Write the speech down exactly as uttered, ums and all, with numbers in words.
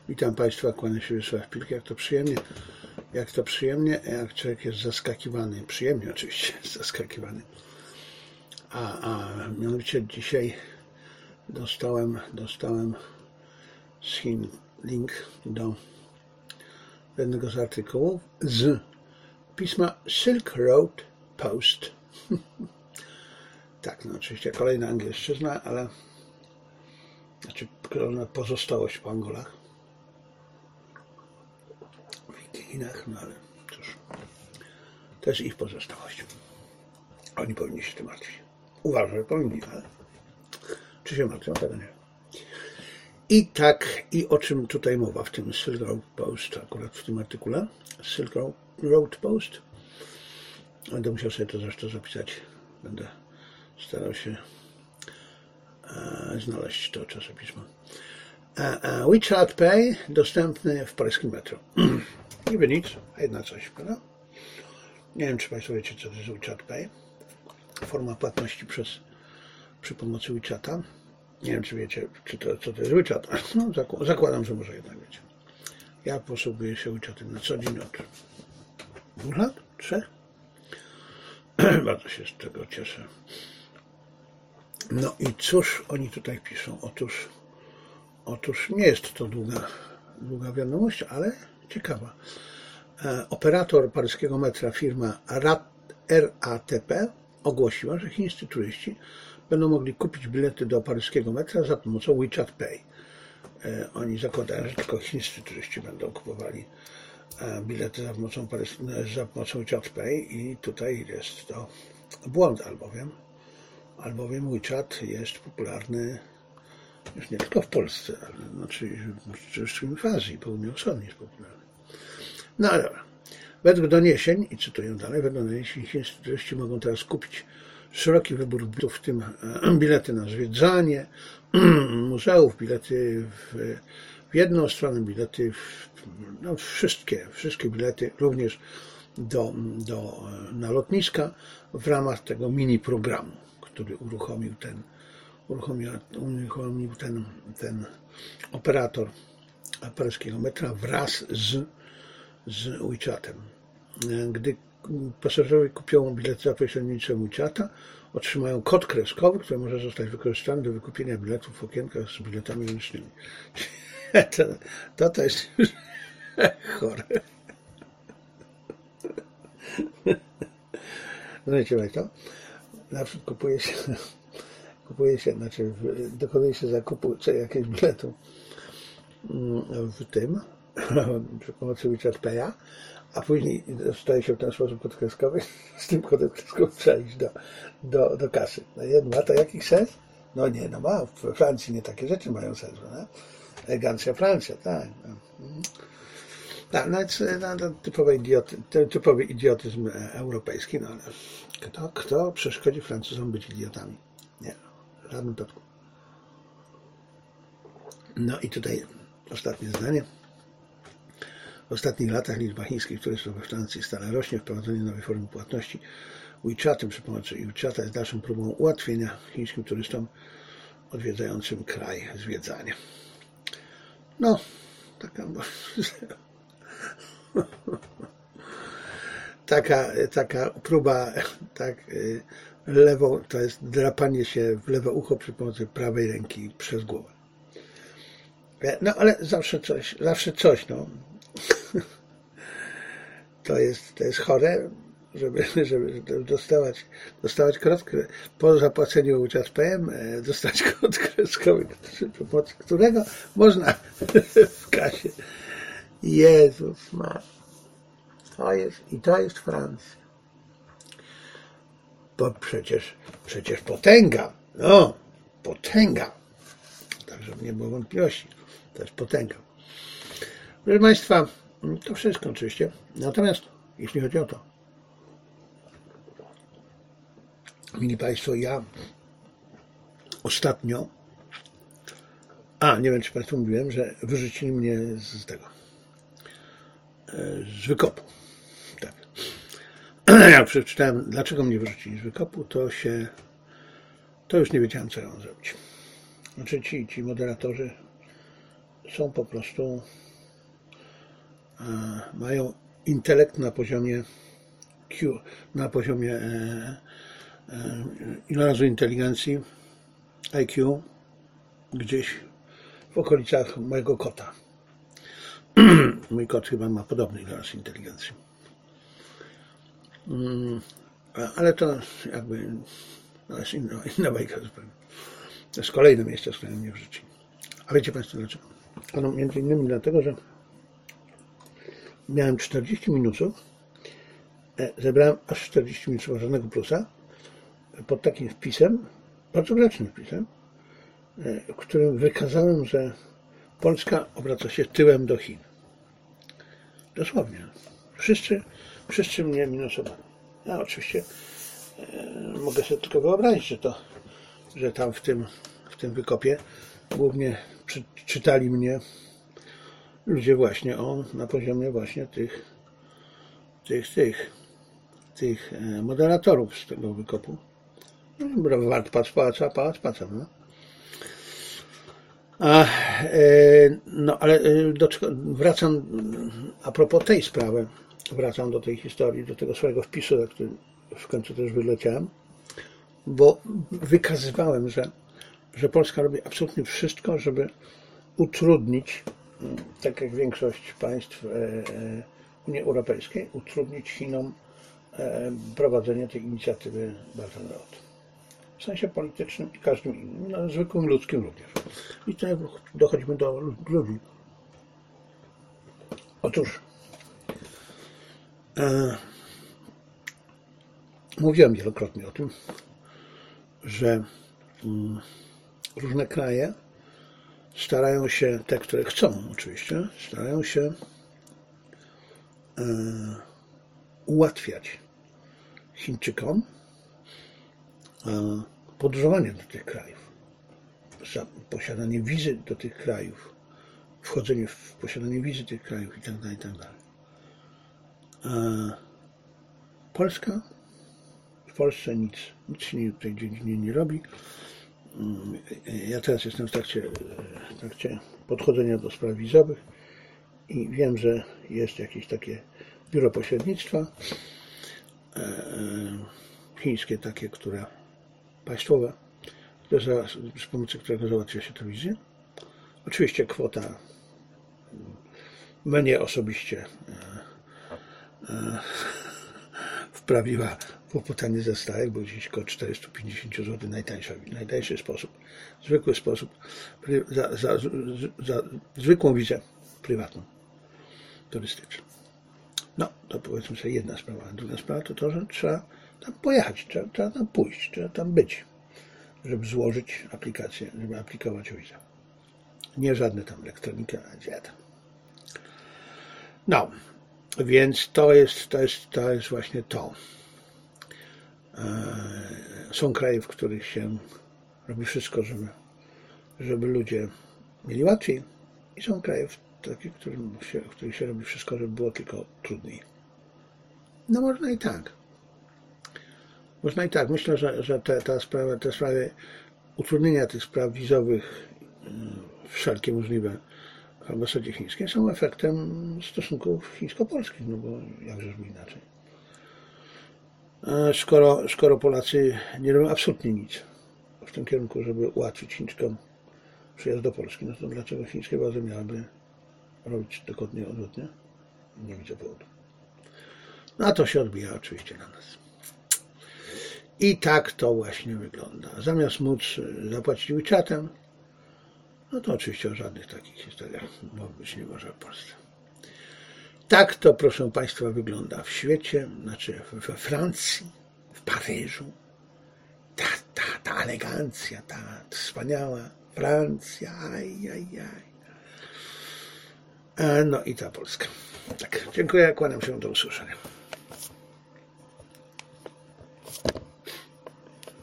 Witam Państwa, kłaniam się Wiesław Pilk. Jak to przyjemnie, jak to przyjemnie, jak człowiek jest zaskakiwany, przyjemnie oczywiście zaskakiwany. A, a mianowicie dzisiaj dostałem, dostałem z Chin link do jednego z artykułów z pisma Silk Road Post. Tak, no oczywiście kolejna angielszczyzna, ale znaczy kolejna pozostałość po Angolach. W Chinach, no ale cóż, to jest ich pozostałość. Oni powinni się tym martwić. Uważam, że powinni, ale czy się martwią, tego nie wiem. I tak, i o czym tutaj mowa w tym Silk Road Post, akurat w tym artykule, Silk Road Post. Będę musiał sobie to zresztą zapisać. Będę starał się e, znaleźć to czasopismo. E, e, WeChat Pay dostępny w paryskim metro. Niby nic, a jedna coś, prawda? Nie wiem, czy Państwo wiecie, co to jest WeChat Pay. Forma płatności przez, przy pomocy WeChata. Nie wiem, czy wiecie, czy to, co to jest WeChat. No, zakładam, że może jednak wiecie. Ja posługuję się WeChatem na co dzień od dwóch lat, trzech. Bardzo się z tego cieszę. No i cóż oni tutaj piszą? Otóż, otóż nie jest to długa, długa wiadomość, ale ciekawa. Operator paryskiego metra, firma R A T P, ogłosiła, że chińscy turyści będą mogli kupić bilety do paryskiego metra za pomocą WeChat Pay. Oni zakładają, że tylko chińscy turyści będą kupowali bilety za pomocą, za pomocą WeChat Pay i tutaj jest to błąd, albowiem, albowiem WeChat jest popularny już nie tylko w Polsce, ale znaczy przede wszystkim w Azji Południowo-Wschodniej jest popularny. No ale dobra. Według doniesień, i cytuję dalej, według doniesień chińscy turyści mogą teraz kupić szeroki wybór biletów, w tym bilety na zwiedzanie muzeów, bilety w, w jedną stronę, bilety w, no wszystkie, wszystkie bilety, również do, do, na lotniska w ramach tego mini programu, który uruchomił ten, uruchomił, uruchomił ten, ten operator paryskiego metra wraz z, z WeChatem. Gdy pasażerowie kupią bilet za pośrednictwem WeChata, otrzymają kod kreskowy, który może zostać wykorzystany do wykupienia biletów w okienkach z biletami ręcznymi. To, to, to jest już chore. Znacie Państwo? Na przykład kupuje się, kupuje się, znaczy dokonuje się zakupu czy jakiegoś biletu w tym, przy pomocy WeChat Pay'a, a później dostaje się w ten sposób kod kreskowy, z tym kodem kreskowym trzeba iść do, do, do kasy. No ma to jakiś sens? No nie, no ma. We Francji nie takie rzeczy mają sens, no? Elegancja Francja, tak. No. Tak, no, no, to typowy, idioty, typowy idiotyzm europejski, no ale kto, kto przeszkodzi Francuzom być idiotami? Nie, w żadnym wypadku. No i tutaj ostatnie zdanie. W ostatnich latach liczba chińskich turystów we Francji stale rośnie. Wprowadzenie nowej formy płatności WeChatem przy pomocy WeChata jest dalszą próbą ułatwienia chińskim turystom odwiedzającym kraj zwiedzania. No, taka, taka, taka próba, tak, lewą, to jest drapanie się w lewe ucho przy pomocy prawej ręki przez głowę. No, ale zawsze coś, zawsze coś, no. To jest, to jest chore, żeby, żeby dostawać, dostawać kod, po zapłaceniu WeChat Pay'em, dostać kod kreskowy, przy pomocy którego można w kasie. Jezus ma. To jest, i to jest Francja. Bo przecież, przecież potęga, no, potęga. Tak, żeby nie było wątpliwości. To jest potęga. Proszę Państwa, to wszystko oczywiście. Natomiast jeśli chodzi o to, mili Państwo, ja ostatnio, a nie wiem, czy Państwu mówiłem, że wyrzucili mnie z tego, z wykopu. Tak. Jak przeczytałem, dlaczego mnie wyrzucili z wykopu, to się, to już nie wiedziałem, co ja mam zrobić. Znaczy ci, ci moderatorzy są po prostu, mają intelekt na poziomie Q, na poziomie ilorazu inteligencji I Q gdzieś w okolicach mojego kota. Mój kot chyba ma podobny iloraz inteligencji. Ale to jakby no jest inna, inna bajka zupełnie. To jest kolejne miejsce, z którym mnie wrzuci. A wiecie Państwo dlaczego? Ano między innymi dlatego, że miałem czterdzieści minusów, zebrałem aż czterdzieści minusów żadnego plusa pod takim wpisem, bardzo grzecznym wpisem, w którym wykazałem, że Polska obraca się tyłem do Chin. Dosłownie. Wszyscy, wszyscy mnie minusowali. Ja oczywiście e, mogę sobie tylko wyobrazić, że to, że tam w tym, w tym wykopie głównie przy, czytali mnie ludzie właśnie o, na poziomie właśnie tych, tych, tych, tych moderatorów z tego wykopu. Wart pac, paca, pac, paca, no. A, no ale do czego, wracam, a propos tej sprawy, wracam do tej historii, do tego swojego wpisu, na który w końcu też wyleciałem, bo wykazywałem, że, że Polska robi absolutnie wszystko, żeby utrudnić, tak jak większość państw Unii Europejskiej, utrudnić Chinom prowadzenie tej inicjatywy Belt and Road. W sensie politycznym i każdym innym, no, zwykłym ludzkim również. I tutaj dochodzimy do ludzi. Otóż e, mówiłem wielokrotnie o tym, że mm, różne kraje starają się, te, które chcą oczywiście, starają się e, ułatwiać Chińczykom podróżowanie do tych krajów, za posiadanie wizy do tych krajów, wchodzenie w posiadanie wizy tych krajów itd. itd. Polska, w Polsce nic, nic się w tej dziedzinie nie robi. Ja teraz jestem w trakcie, w trakcie podchodzenia do spraw wizowych i wiem, że jest jakieś takie biuro pośrednictwa chińskie takie, które państwowe, które, z pomocy którego załatwia się tę wizję. Oczywiście kwota mnie osobiście e, e, wprawiła w opłatanie za stałek, bo gdzieś około czterysta pięćdziesiąt złotych najtańszy, najtańszy sposób, zwykły sposób, za, za, za, za zwykłą wizę prywatną, turystyczną. No, to powiedzmy sobie jedna sprawa. Druga sprawa to to, że trzeba tam pojechać, trzeba, trzeba tam pójść, trzeba tam być, żeby złożyć aplikację, żeby aplikować o wizę. Nie żadne tam elektronika, gdzie tam. No, więc to jest, to jest, to jest właśnie to. Są kraje, w których się robi wszystko, żeby, żeby ludzie mieli łatwiej, i są kraje takie, w których się, w których się robi wszystko, żeby było tylko trudniej. No można i tak. Można i tak. Myślę, że, że te, ta sprawa, te sprawy utrudnienia tych spraw wizowych, wszelkie możliwe w ambasadzie chińskiej, są efektem stosunków chińsko-polskich, no bo jakżeż by inaczej. Skoro, skoro Polacy nie robią absolutnie nic w tym kierunku, żeby ułatwić Chińczykom przyjazd do Polski, no to dlaczego chińskie władze miałyby robić dokładnie odwrotnie? Nie widzę powodu. No a to się odbija oczywiście na nas. I tak to właśnie wygląda. Zamiast móc zapłacić WeChatem, no to oczywiście o żadnych takich historiach być nie może w Polsce. Tak to, proszę Państwa, wygląda w świecie, znaczy we Francji, w Paryżu. Ta, ta, ta elegancja, ta wspaniała Francja, aj, aj, aj. No i ta Polska. Tak, dziękuję, kłaniam się, do usłyszenia.